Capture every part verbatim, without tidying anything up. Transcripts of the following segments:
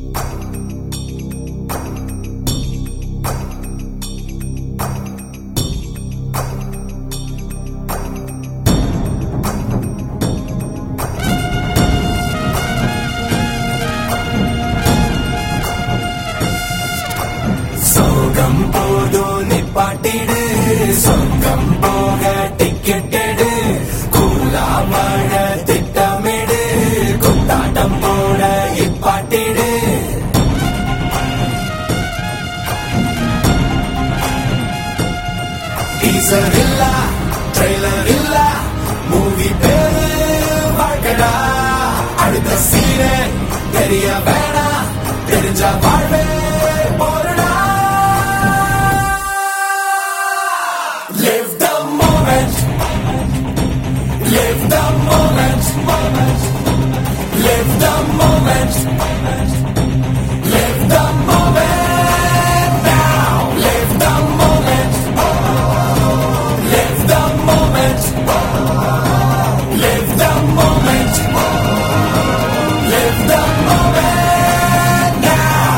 சோகம் போதும் நிப்பாட்டிடு, சொர்க்கம் போக டிக்கெட் எடு, கூலா வாழ திட்டமிடு, குத்தாட்டம் போட இப்பாட்டிடு. டீசர் இல்ல, ட்ரெய்லர் இல்ல, மூவி பேரு வாழ்க்கடா. அடுத்த சீனே தெரிய வேணா, தெரிஞ்ச வாழ்வே போறடா. Live the moment, live the moment, live the moment, live the moment now, live the moment, live the moment, live the moment, live the moment now.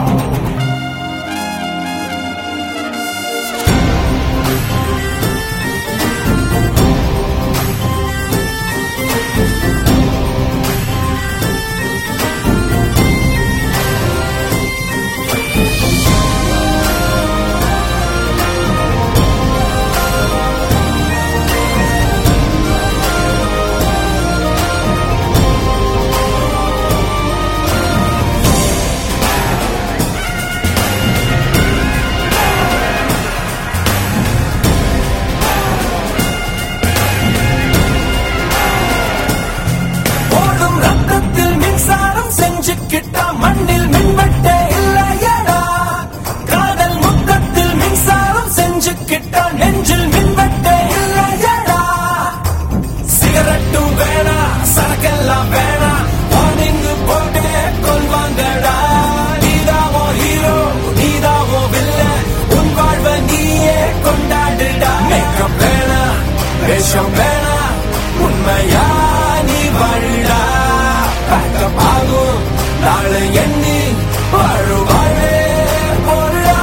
கிட்டா மண்ணில் மின்வெட்டே இல்லையடா, காதல் முத்தத்தில் மின்சாரம் செஞ்சு கிட்டா நெஞ்சில் மின்வெட்டே இல்லையடா. சிகரெட்டும் வேணா, சரக்கெல்லாம் வேணா, வார்னிங்கு போட்டு கொள்வாங்கடா. நீதாவோ ஹீரோ, நீதாவோ வில்ல, உன் வாழ்வ நீயே கொண்டாடுடா. மேக்கப் வேணா, வேஷம் வேணா, உண்மையா நீ வாழுடா. பேக்கப் ஆகும் நாளை எண்ணி வாழு வாழே போடுடா.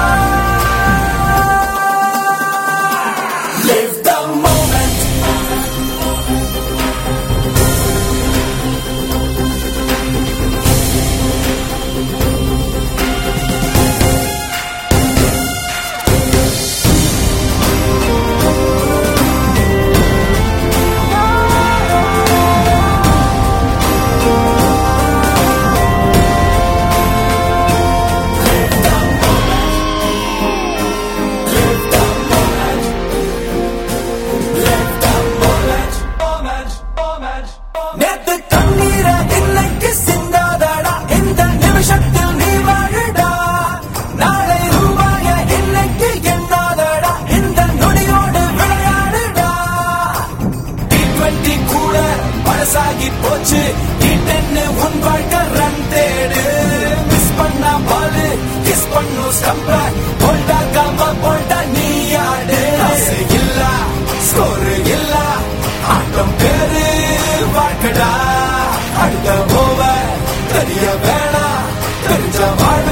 Live the moment, நேத்து கண்ணீர இன்னைக்கு சிந்தாதடா, இந்த நிமிஷத்தில் நீ வாழுடா. நாளை ரூபாய இன்னைக்கு எண்ணாதடா, இந்த நொடியோடு விளையாடுடா. டி டுவெண்டி கூட பழசாகி போச்சு, டி டென் உன் வாழ்க்கை ரன் தேடு. மிஸ் பண்ணா பாலு, கிஸ் பண்ணும் ஸ்டம்ப, போல்டாக்காம போல்டா நீ ஆடு. ஆசை இல்ல, ஸ்கோரு இல்ல, ஆட்டம் பேரு வாழ்க்கடா. அடுத்த ஓவர் தெரிய வேணா, தெரிஞ்ச வாழ